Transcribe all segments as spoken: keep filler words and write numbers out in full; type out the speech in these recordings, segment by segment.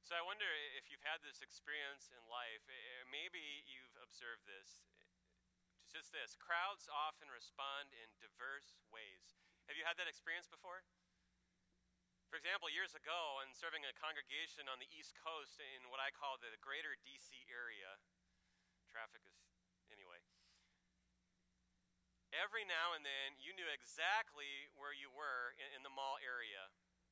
So I wonder if you've had this experience in life, maybe you've observed this. It's just this: crowds often respond in diverse ways. Have you had that experience before? For example, years ago, in serving a congregation on the East Coast in what I call the greater D C area, traffic is, anyway. Every now and then, you knew exactly where you were in, in the mall area.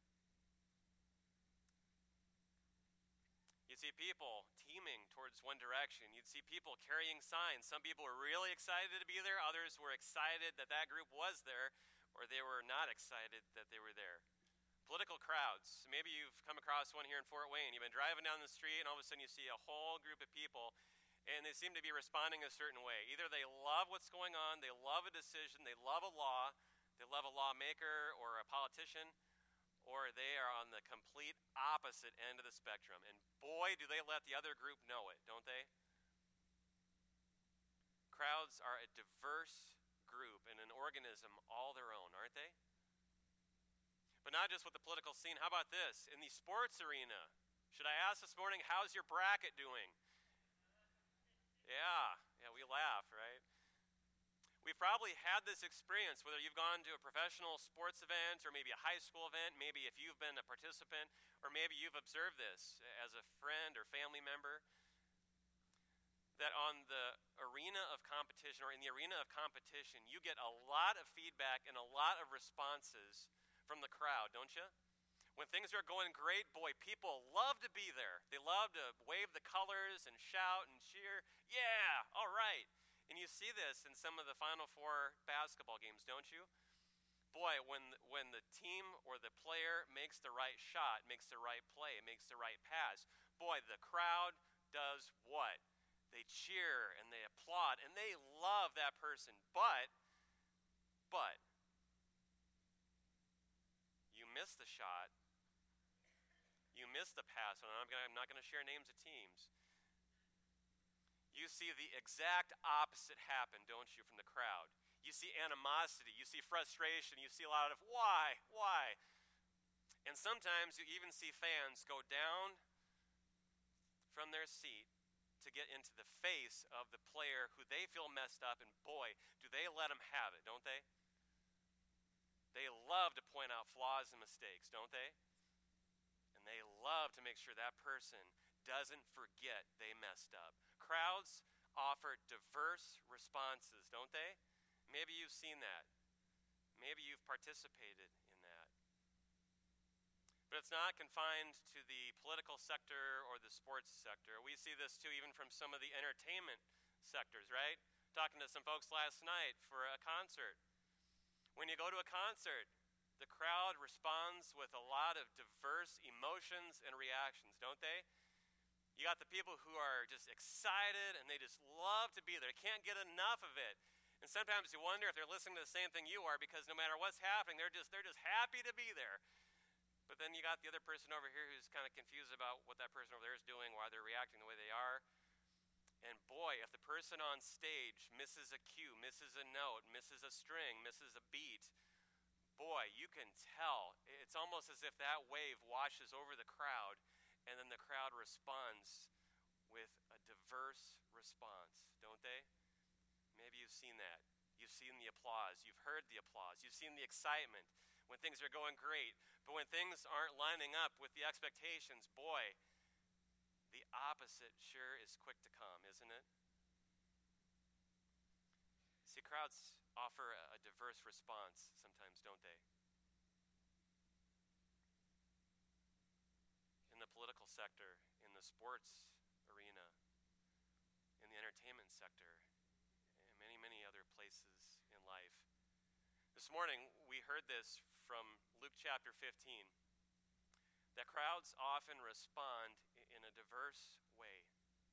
You'd see people teaming towards one direction. You'd see people carrying signs. Some people were really excited to be there. Others were excited that that group was there, or they were not excited that they were there. Political crowds. Maybe you've come across one here in Fort Wayne. You've been driving down the street, and all of a sudden you see a whole group of people, and they seem to be responding a certain way. Either they love what's going on, they love a decision, they love a law, they love a lawmaker or a politician, or they are on the complete opposite end of the spectrum. And boy, do they let the other group know it, don't they? Crowds are a diverse group and an organism all their own, aren't they? But not just with the political scene. How about this? In the sports arena, should I ask this morning, how's your bracket doing? Yeah, yeah, we laugh, right? We've probably had this experience, whether you've gone to a professional sports event or maybe a high school event, maybe if you've been a participant, or maybe you've observed this as a friend or family member, that on the arena of competition or in the arena of competition, you get a lot of feedback and a lot of responses from the crowd, don't you? When things are going great, boy, people love to be there. They love to wave the colors and shout and cheer. Yeah, all right. And you see this in some of the Final Four basketball games, don't you? Boy, when when the team or the player makes the right shot, makes the right play, makes the right pass, boy, the crowd does what? They cheer and they applaud and they love that person. But, but, you miss the shot, you miss the pass, and I'm, gonna, I'm not going to share names of teams. You see the exact opposite happen, don't you, from the crowd? You see animosity, you see frustration, you see a lot of why, why? And sometimes you even see fans go down from their seat to get into the face of the player who they feel messed up, and boy, do they let them have it, don't they? They love to point out flaws and mistakes, don't they? And they love to make sure that person doesn't forget they messed up. Crowds offer diverse responses, don't they? Maybe you've seen that. Maybe you've participated in that. But it's not confined to the political sector or the sports sector. We see this too even from some of the entertainment sectors, right? Talking to some folks last night for a concert. When you go to a concert, the crowd responds with a lot of diverse emotions and reactions, don't they? You got the people who are just excited and they just love to be there. They can't get enough of it. And sometimes you wonder if they're listening to the same thing you are, because no matter what's happening, they're just they're just happy to be there. But then you got the other person over here who's kind of confused about what that person over there is doing, why they're reacting the way they are. And boy, if the person on stage misses a cue, misses a note, misses a string, misses a beat, boy, you can tell. It's almost as if that wave washes over the crowd, and then the crowd responds with a diverse response, don't they? Maybe you've seen that. You've seen the applause. You've heard the applause. You've seen the excitement when things are going great. But when things aren't lining up with the expectations, boy, the opposite sure is quick to come, isn't it? See, crowds offer a diverse response sometimes, don't they? In the political sector, in the sports arena, in the entertainment sector, and many, many other places in life. This morning, we heard this from Luke chapter fifteen, that crowds often respond in a diverse way.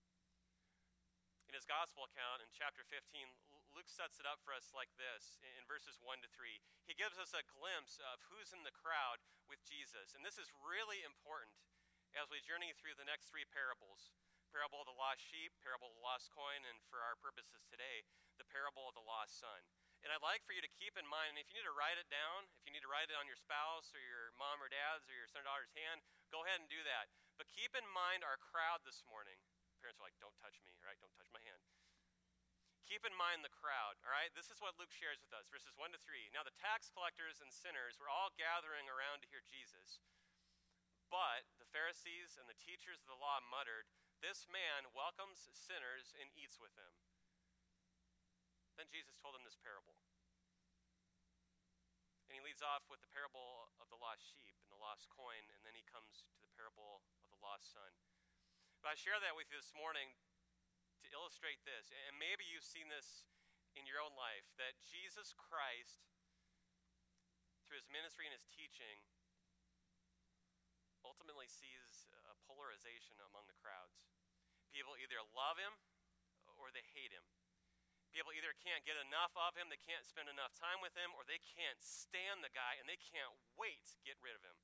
In his gospel account in chapter fifteen, Luke sets it up for us like this in verses one to three. He gives us a glimpse of who's in the crowd with Jesus. And this is really important as we journey through the next three parables. Parable of the lost sheep, parable of the lost coin, and for our purposes today, the parable of the lost son. And I'd like for you to keep in mind, and if you need to write it down, if you need to write it on your spouse or your mom or dad's or your son or daughter's hand, go ahead and do that. But keep in mind our crowd this morning. Parents are like, don't touch me, right? Don't touch my hand. Keep in mind the crowd, all right? This is what Luke shares with us, verses one to three. Now the tax collectors and sinners were all gathering around to hear Jesus. But the Pharisees and the teachers of the law muttered, "This man welcomes sinners and eats with them." Then Jesus told them this parable. And he leads off with the parable of the lost sheep and the lost coin, and then he comes to the parable of the lost son. But I share that with you this morning to illustrate this, and maybe you've seen this in your own life, that Jesus Christ, through his ministry and his teaching, ultimately sees a polarization among the crowds. People either love him or they hate him. People either can't get enough of him, they can't spend enough time with him, or they can't stand the guy and they can't wait to get rid of him.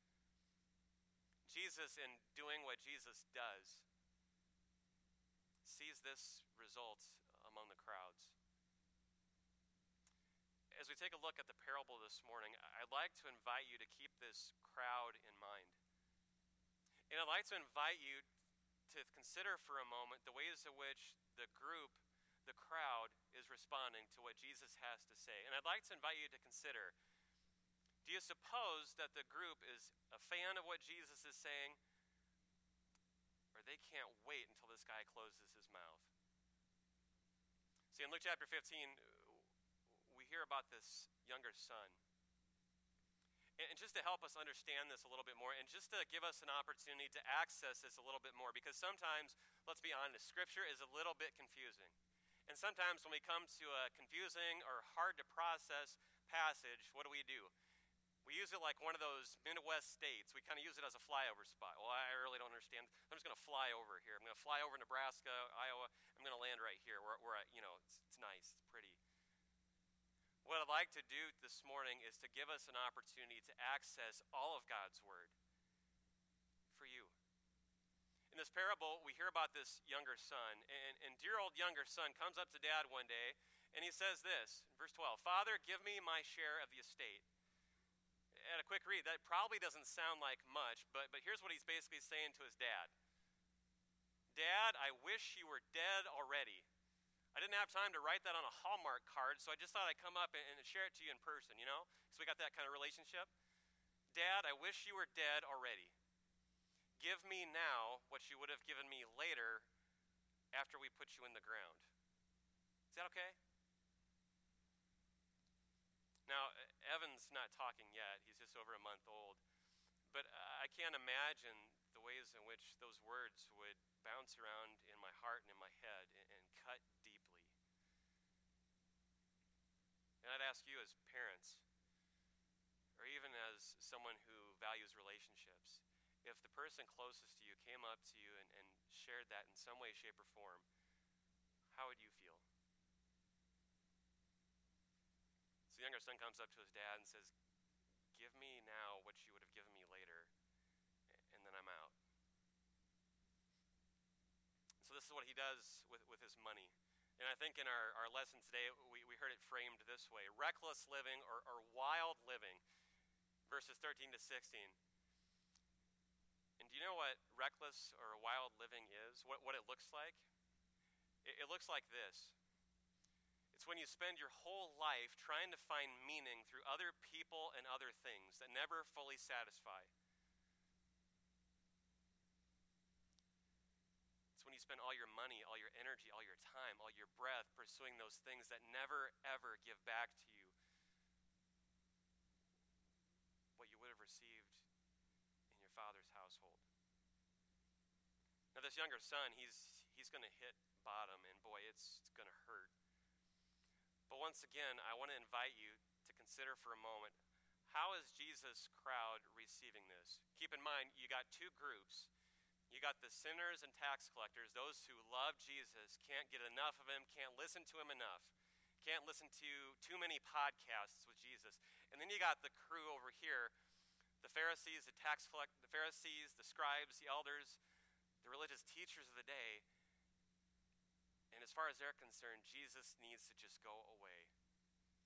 Jesus, in doing what Jesus does, sees this result among the crowds. As we take a look at the parable this morning, I'd like to invite you to keep this crowd in mind. And I'd like to invite you to consider for a moment the ways in which the group, the crowd, is responding to what Jesus has to say. And I'd like to invite you to consider, do you suppose that the group is a fan of what Jesus is saying, or they can't wait until this guy closes his mouth? See, in Luke chapter fifteen, we hear about this younger son. And just to help us understand this a little bit more, and just to give us an opportunity to access this a little bit more, because sometimes, let's be honest, Scripture is a little bit confusing. And sometimes when we come to a confusing or hard to process passage, what do we do? We use it like one of those Midwest states. We kind of use it as a flyover spot. Well, I really don't understand. I'm just going to fly over here. I'm going to fly over Nebraska, Iowa. I'm going to land right here where, where I, you know, it's, it's nice, it's pretty. What I'd like to do this morning is to give us an opportunity to access all of God's Word for you. In this parable, we hear about this younger son, and, and dear old younger son comes up to dad one day, and he says this, in verse twelve, "Father, give me my share of the estate." At a quick read, that probably doesn't sound like much, but, but here's what he's basically saying to his dad. "Dad, I wish you were dead already. I didn't have time to write that on a Hallmark card, so I just thought I'd come up and, and share it to you in person, you know? So we got that kind of relationship. Dad, I wish you were dead already. Give me now what you would have given me later after we put you in the ground." Is that okay? Now, Evan's not talking yet. He's just over a month old. But I can't imagine the ways in which those words would bounce around in my heart and in my head and, and cut deeply. And I'd ask you as parents, or even as someone who values relationships, if the person closest to you came up to you and, and shared that in some way, shape, or form, how would you feel? So the younger son comes up to his dad and says, "Give me now what you would have given me later, and then I'm out." So this is what he does with, with his money. And I think in our, our lesson today, we, we heard it framed this way: reckless living or, or wild living, verses thirteen to sixteen. And do you know what reckless or wild living is? What, what it looks like? It, it looks like this. It's when you spend your whole life trying to find meaning through other people and other things that never fully satisfy. It's when you spend all your money, all your energy, all your time, all your breath pursuing those things that never, ever give back to you what you would have received in your father's household. Now this younger son, he's he's going to hit bottom, and boy, it's, it's going to hurt. But once again, I want to invite you to consider for a moment, how is Jesus' crowd receiving this? Keep in mind, you got two groups. You got the sinners and tax collectors, those who love Jesus, can't get enough of him, can't listen to him enough, can't listen to too many podcasts with Jesus. And then you got the crew over here, the Pharisees, the tax collect, the Pharisees, the scribes, the elders, the religious teachers of the day. And as far as they're concerned, Jesus needs to just go away.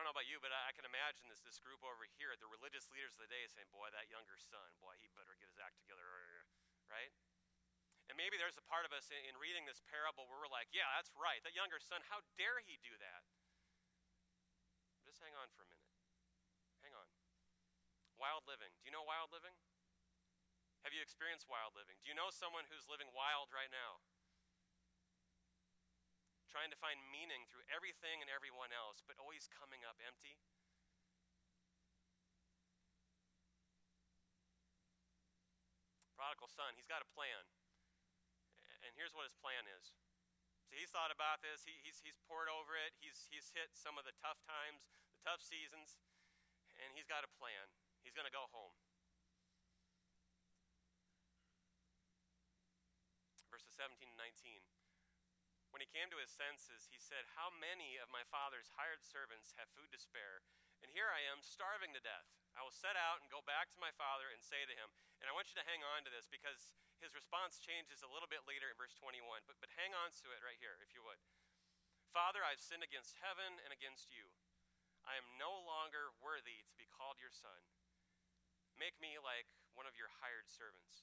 don't know about you, but I, I can imagine this this group over here, the religious leaders of the day, saying, boy, that younger son, boy, he better get his act together, right? And maybe there's a part of us in, in reading this parable where we're like, yeah, that's right, that younger son, how dare he do that? Just hang on for a minute. Hang on. Wild living. Do you know wild living? Have you experienced wild living? Do you know someone who's living wild right now? Trying to find meaning through everything and everyone else, but always coming up empty? Prodigal son, he's got a plan. And here's what his plan is. So he's thought about this. He, he's, he's poured over it. He's, he's hit some of the tough times, the tough seasons, and he's got a plan. He's going to go home. Verses seventeen and nineteen. When he came to his senses, he said, how many of my father's hired servants have food to spare? And here I am, starving to death. I will set out and go back to my father and say to him, and I want you to hang on to this because his response changes a little bit later in verse twenty-one, but, but hang on to it right here, if you would. Father, I've sinned against heaven and against you. I am no longer worthy to be called your son. Make me like one of your hired servants.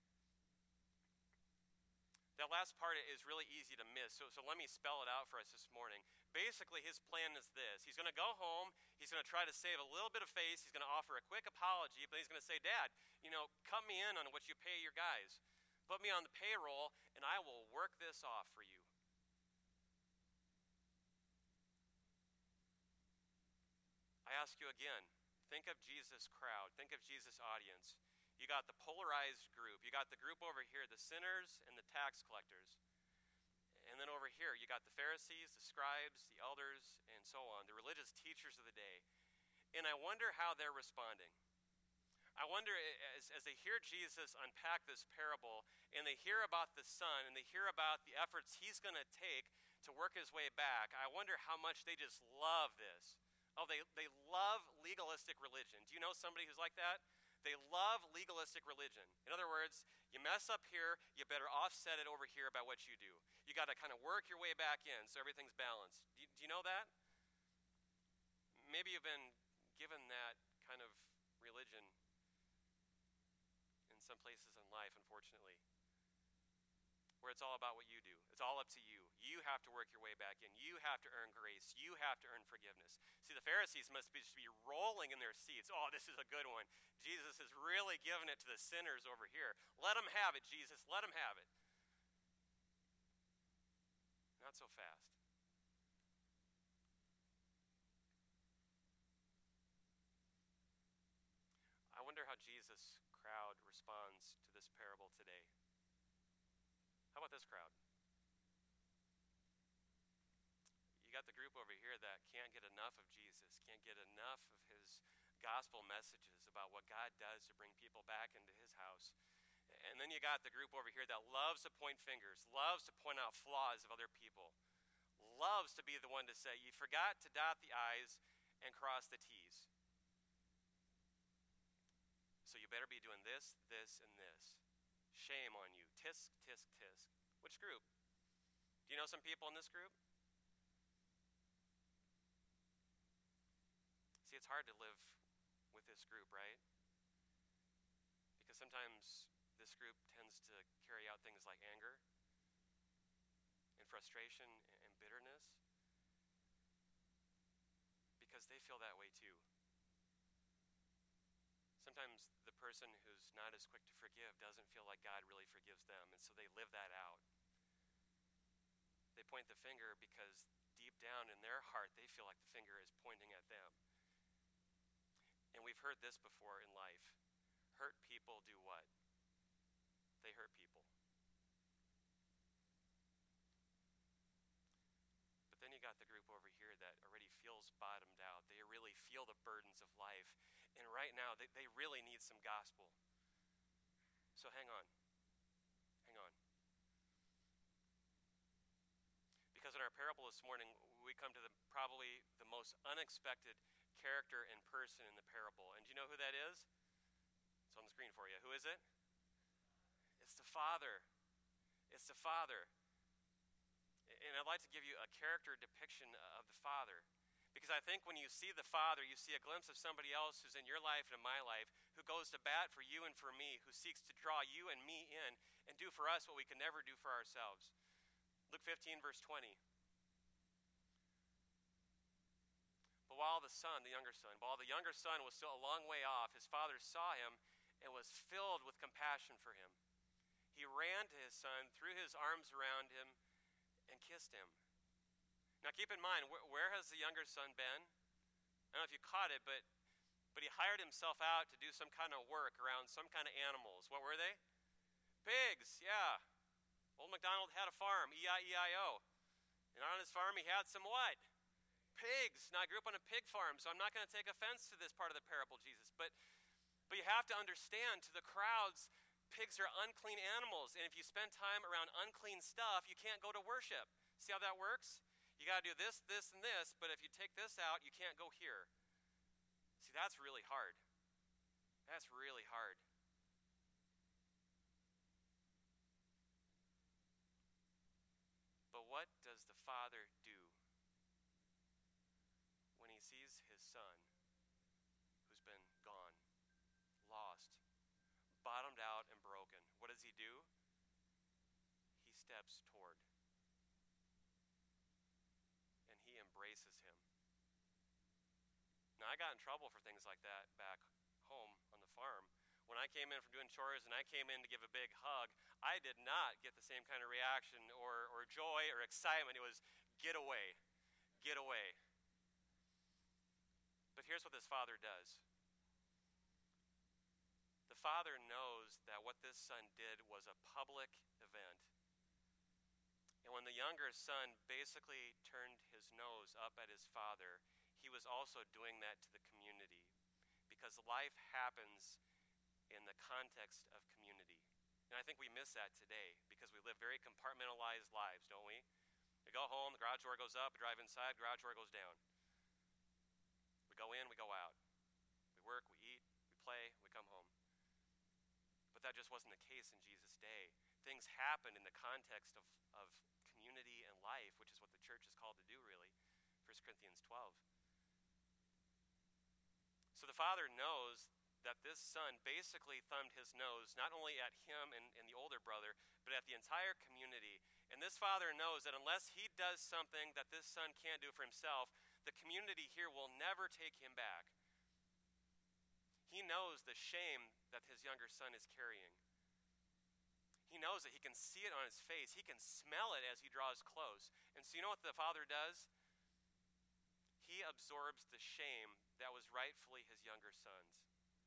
That last part is really easy to miss, so, so let me spell it out for us this morning. Basically, his plan is this. He's going to go home. He's going to try to save a little bit of face. He's going to offer a quick apology, but he's going to say, Dad, you know, cut me in on what you pay your guys. Put me on the payroll, and I will work this off for you. I ask you again, think of Jesus' crowd. Think of Jesus' audience. You got the polarized group. You got the group over here, the sinners and the tax collectors. And then over here, you got the Pharisees, the scribes, the elders, and so on, the religious teachers of the day. And I wonder how they're responding. I wonder, as, as they hear Jesus unpack this parable, and they hear about the son, and they hear about the efforts he's going to take to work his way back, I wonder how much they just love this. Oh, they, they love legalistic religion. Do you know somebody who's like that? They love legalistic religion. In other words, you mess up here, you better offset it over here by what you do. You got to kind of work your way back in so everything's balanced. Do you, do you know that? Maybe you've been given that kind of religion in some places in life, unfortunately, where it's all about what you do. It's all up to you. You have to work your way back in. You have to earn grace. You have to earn forgiveness. See, the Pharisees must be, just be rolling in their seats. Oh, this is a good one. Jesus is really giving it to the sinners over here. Let them have it, Jesus. Let them have it. Not so fast. I wonder how Jesus' crowd responds to this parable today. How about this crowd? You got the group over here that can't get enough of Jesus, can't get enough of his gospel messages about what God does to bring people back into his house. And then you got the group over here that loves to point fingers, loves to point out flaws of other people, loves to be the one to say, you forgot to dot the I's and cross the T's. So you better be doing this, this, and this. Shame on you. Tisk, tisk, tisk. Which group? Do you know some people in this group? See, it's hard to live with this group, right? Because sometimes this group tends to carry out things like anger and frustration and bitterness because they feel that way too. Sometimes the person who's not as quick to forgive doesn't feel like God really forgives them, and so they live that out. They point the finger because deep down in their heart, they feel like the finger is pointing at them. And we've heard this before in life. Hurt people do what? They hurt people. But then you got the group over here that already feels bottomed out. They really feel the burdens of life. And right now, they, they really need some gospel. So hang on. Hang on. Because in our parable this morning, we come to the probably the most unexpected character and person in the parable. And do you know who that is? It's on the screen for you. Who is it? It's the Father. It's the Father. And I'd like to give you a character depiction of the Father. Because I think when you see the Father, you see a glimpse of somebody else who's in your life and in my life, who goes to bat for you and for me, who seeks to draw you and me in and do for us what we can never do for ourselves. Luke fifteen, verse twenty. But while the son, the younger son, while the younger son was still a long way off, his father saw him and was filled with compassion for him. He ran to his son, threw his arms around him, and kissed him. Now keep in mind, wh- where has the younger son been? I don't know if you caught it, but, but he hired himself out to do some kind of work around some kind of animals. What were they? Pigs, yeah. Old MacDonald had a farm, E I E I O. And on his farm he had some what? Pigs. Now I grew up on a pig farm, so I'm not going to take offense to this part of the parable, Jesus. But, but you have to understand, to the crowds, pigs are unclean animals. And if you spend time around unclean stuff, you can't go to worship. See how that works? You got to do this, this, and this, but if you take this out, you can't go here. See, that's really hard. That's really hard. But what does the Father do when he sees his son who's been gone, lost, bottomed out, and broken? What does he do? He steps toward. Embraces him. Now, I got in trouble for things like that back home on the farm. When I came in from doing chores and I came in to give a big hug, I did not get the same kind of reaction or, or joy or excitement. It was, get away, get away. But here's what this father does. The father knows that what this son did was a public event. And when the younger son basically turned his nose up at his father, he was also doing that to the community. Because life happens in the context of community. And I think we miss that today because we live very compartmentalized lives, don't we? We go home, the garage door goes up, we drive inside, garage door goes down. We go in, we go out. We work, we eat, we play, we come home. But that just wasn't the case in Jesus' day. Things happened in the context of, of community and life, which is what the church is called to do, really. First Corinthians twelve. So the father knows that this son basically thumbed his nose not only at him and, and the older brother, but at the entire community. And this father knows that unless he does something that this son can't do for himself, the community here will never take him back. He knows the shame that his younger son is carrying. He knows that he can see it on his face. He can smell it as he draws close. And so you know what the father does? He absorbs the shame that was rightfully his younger son's.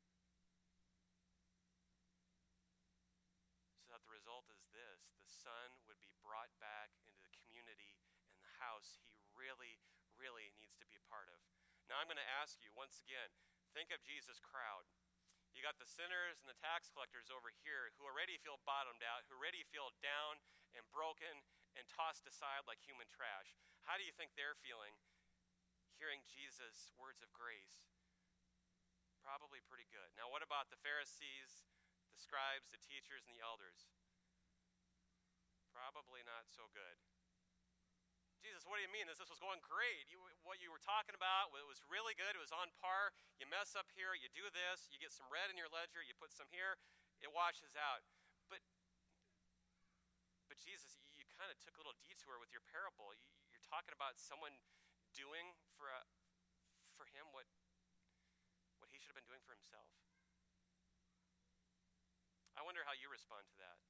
So that the result is this: the son would be brought back into the community and the house he really, really needs to be a part of. Now I'm going to ask you once again, think of Jesus' crowd. You got the sinners and the tax collectors over here who already feel bottomed out, who already feel down and broken and tossed aside like human trash. How do you think they're feeling hearing Jesus' words of grace? Probably pretty good. Now what about the Pharisees, the scribes, the teachers, and the elders? Probably not so good. Jesus, what do you mean? This, this was going great. You, what you were talking about, it was really good. It was on par. You mess up here, you do this, you get some red in your ledger, you put some here, it washes out. But, but Jesus, you, you kind of took a little detour with your parable. You, you're talking about someone doing for a, for him what, what he should have been doing for himself. I wonder how you respond to that.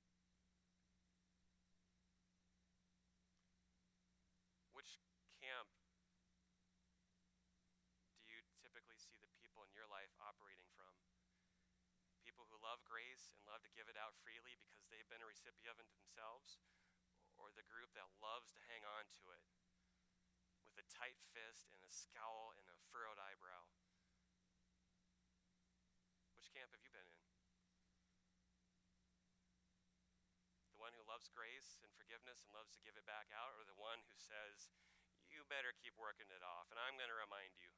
Which camp do you typically see the people in your life operating from? People who love grace and love to give it out freely because they've been a recipient of it themselves? Or the group that loves to hang on to it with a tight fist and a scowl and a furrowed eyebrow? Which camp have you been in? The one who loves grace and forgiveness and loves to give it back out, or the one who says, you better keep working it off, and I'm going to remind you?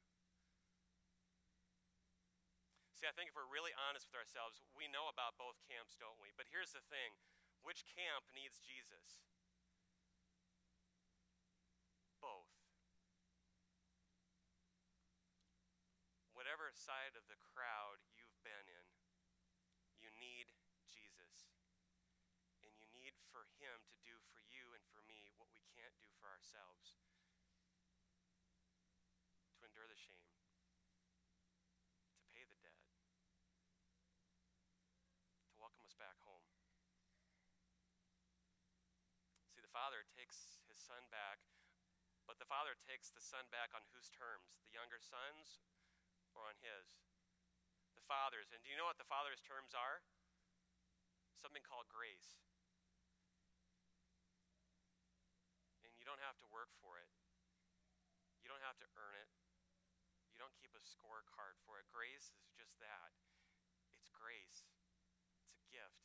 See, I think if we're really honest with ourselves, we know about both camps, don't we? But here's the thing. Which camp needs Jesus? Both. whatever side of the crowd you've been in, you need Jesus. And you need for him to do for you and for me what we can't do for ourselves. To endure the shame. To pay the debt. To welcome us back home. See, the Father takes his Son back, but the Father takes the Son back on whose terms? The younger son's or on his? The Father's. And do you know what the Father's terms are? Something called grace. And you don't have to work for it. You don't have to earn it. You don't keep a scorecard for it. Grace is just that. It's grace. It's a gift.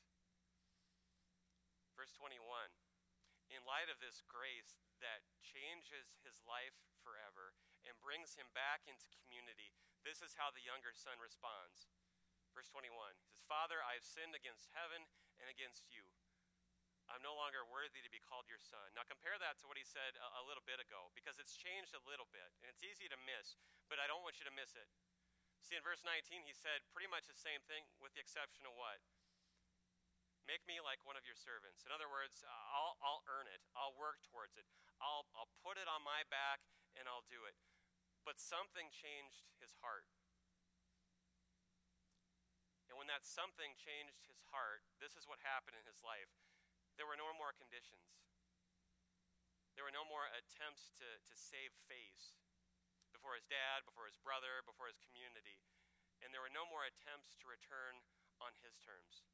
Verse twenty-one. In light of this grace that changes his life forever and brings him back into community, this is how the younger son responds. Verse twenty-one, he says, Father, I have sinned against heaven and against you. I'm no longer worthy to be called your son. Now compare that to what he said a, a little bit ago, because it's changed a little bit, and it's easy to miss, but I don't want you to miss it. See, in verse nineteen, he said pretty much the same thing, with the exception of what? Make me like one of your servants. In other words, I'll, I'll earn it. I'll work towards it. I'll, I'll put it on my back, and I'll do it. But something changed his heart. And when that something changed his heart, this is what happened in his life. There were no more conditions. There were no more attempts to, to save face before his dad, before his brother, before his community. And there were no more attempts to return on his terms.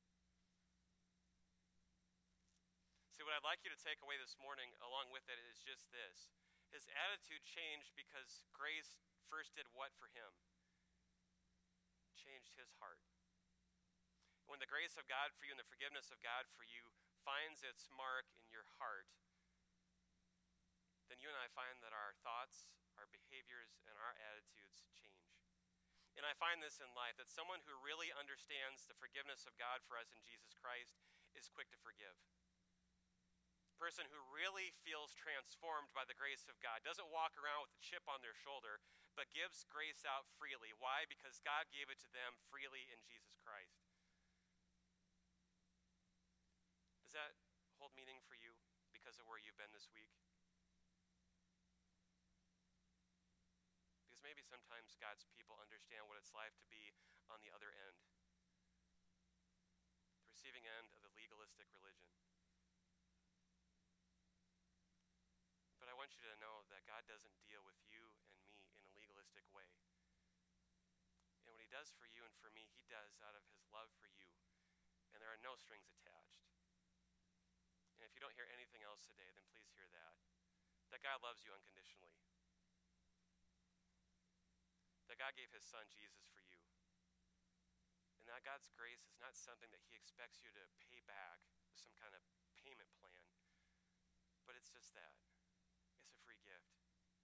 See, what I'd like you to take away this morning along with it is just this. His attitude changed because grace first did what for him? Changed his heart. When the grace of God for you and the forgiveness of God for you finds its mark in your heart, then you and I find that our thoughts, our behaviors, and our attitudes change. And I find this in life, that someone who really understands the forgiveness of God for us in Jesus Christ is quick to forgive. A person who really feels transformed by the grace of God doesn't walk around with a chip on their shoulder, but gives grace out freely. Why? Because God gave it to them freely in Jesus Christ. Does that hold meaning for you because of where you've been this week? Because maybe sometimes God's people understand what it's like to be on the other end, the receiving end of the legalistic religion. But I want you to know that God doesn't deal with you and me in a legalistic way. And what he does for you and for me, he does out of his love for you. And there are no strings attached. And if you don't hear anything else today, then please hear that. That God loves you unconditionally. That God gave his son Jesus for you. And that God's grace is not something that he expects you to pay back with some kind of payment plan. But it's just that. It's a free gift.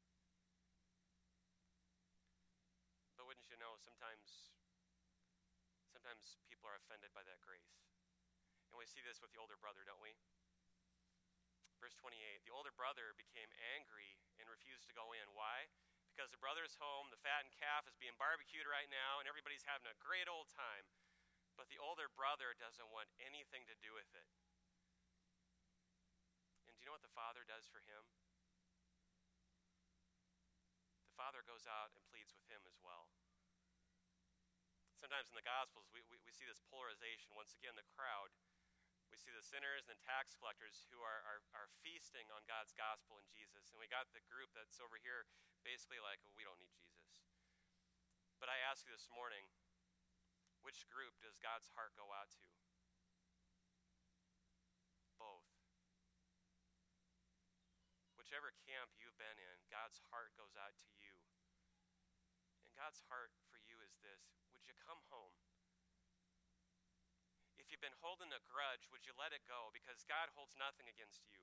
But wouldn't you know, sometimes sometimes people are offended by that grace. And we see this with the older brother, don't we? Verse twenty-eight, the older brother became angry and refused to go in. Why? Because the brother's home, the fattened calf is being barbecued right now, and everybody's having a great old time. But the older brother doesn't want anything to do with it. And do you know what the father does for him? The father goes out and pleads with him as well. Sometimes in the Gospels, we, we, we see this polarization. Once again, the crowd. We see the sinners and tax collectors who are, are, are feasting on God's gospel in Jesus. And we got the group that's over here basically like, well, we don't need Jesus. But I ask you this morning, which group does God's heart go out to? Both. Whichever camp you've been in, God's heart goes out to you. And God's heart for you is this: would you come home? If you've been holding a grudge, would you let it go? Because God holds nothing against you.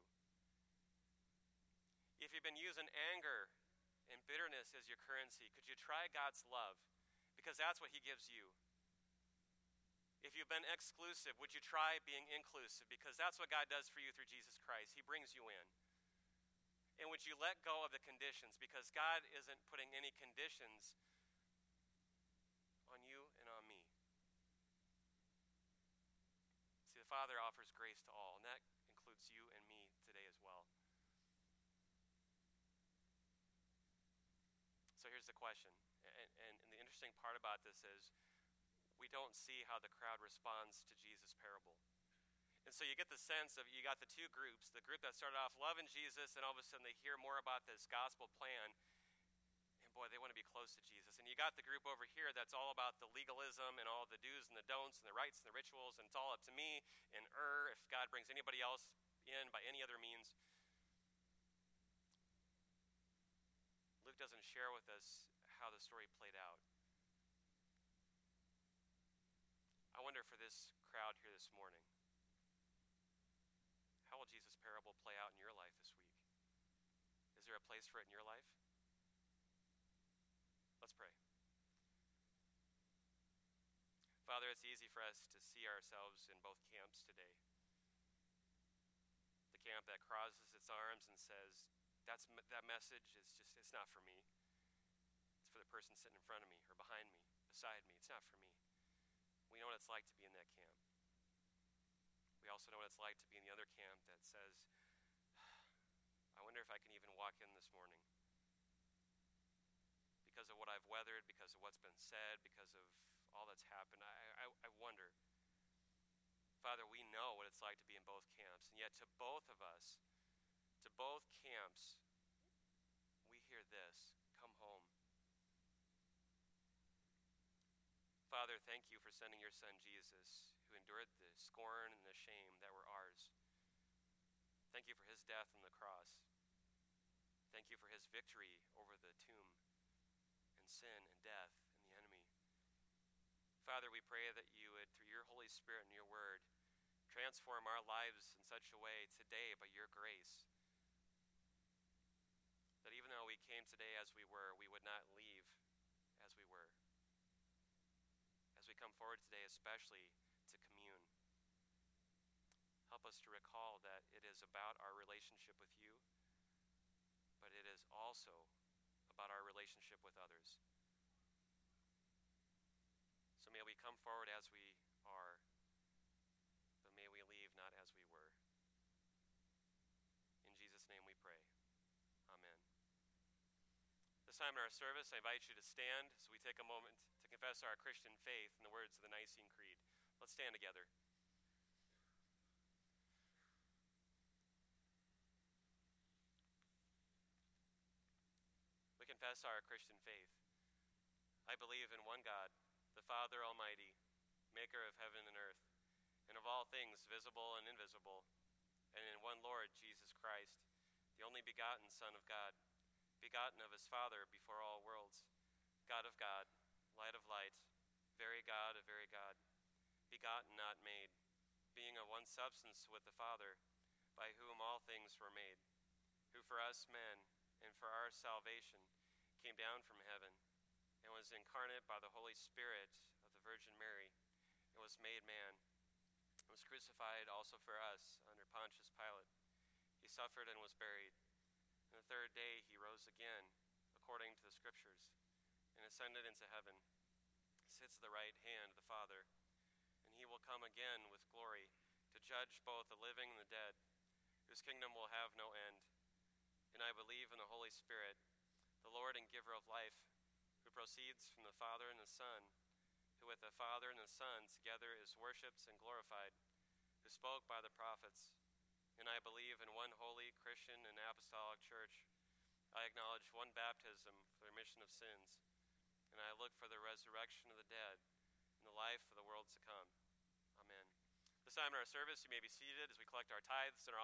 If you've been using anger and bitterness as your currency, could you try God's love? Because that's what he gives you. If you've been exclusive, would you try being inclusive? Because that's what God does for you through Jesus Christ. He brings you in. And would you let go of the conditions? Because God isn't putting any conditions on you and on me. See, the Father offers grace to all, and that includes you and me today as well. So here's the question, and, and, and the interesting part about this is we don't see how the crowd responds to Jesus' parable. And so you get the sense of, you got the two groups, the group that started off loving Jesus, and all of a sudden they hear more about this gospel plan, and boy, they want to be close to Jesus. And you got the group over here that's all about the legalism and all the do's and the don'ts and the rites and the rituals, and it's all up to me and er if God brings anybody else in by any other means. Luke doesn't share with us how the story played out. I wonder for this crowd here this morning, how will Jesus' parable play out in your life this week? Is there a place for it in your life? Let's pray. Father, it's easy for us to see ourselves in both camps today. The camp that crosses its arms and says, That's that message is just, it's not for me. It's for the person sitting in front of me or behind me, beside me. It's not for me. We know what it's like to be in that camp. We also know what it's like to be in the other camp that says, I wonder if I can even walk in this morning. Because of what I've weathered, because of what's been said, because of all that's happened, I, I, I wonder. Father, we know what it's like to be in both camps, and yet to both of us, to both camps, we hear this, come home. Father, thank you for sending your son Jesus, who endured the scorn and the shame that were ours. Thank you for his death on the cross. Thank you for his victory over the tomb and sin and death and the enemy. Father, we pray that you would, through your Holy Spirit and your word, transform our lives in such a way today by your grace, that even though we came today as we were, we would not leave as we were. As we come forward today, especially to commune, help us to recall that it is about our relationship with you, but it is also about our relationship with others. So may we come forward as we are, but may we leave not as we were. In Jesus' name we pray. Amen. This time in our service, I invite you to stand as we take a moment to confess our Christian faith in the words of the Nicene Creed. Let's stand together. We confess our Christian faith. I believe in one God, the Father Almighty, maker of heaven and earth, and of all things visible and invisible, and in one Lord, Jesus Christ, the only begotten Son of God, begotten of his Father before all worlds, God of God, light of light, very God of very God, begotten, not made, being of one substance with the Father, by whom all things were made, who for us men and for our salvation came down from heaven, and was incarnate by the Holy Spirit of the Virgin Mary, and was made man, and was crucified also for us under Pontius Pilate. He suffered and was buried. And the third day he rose again, according to the Scriptures, and ascended into heaven. He sits at the right hand of the Father, and he will come again with glory to judge both the living and the dead, whose kingdom will have no end. And I believe in the Holy Spirit, the Lord and giver of life, who proceeds from the Father and the Son, who with the Father and the Son together is worshipped and glorified, who spoke by the prophets. And I believe in one holy, Christian, and apostolic church. I acknowledge one baptism for the remission of sins, and I look for the resurrection of the dead and the life of the world to come. Amen. This time in our service, you may be seated as we collect our tithes and our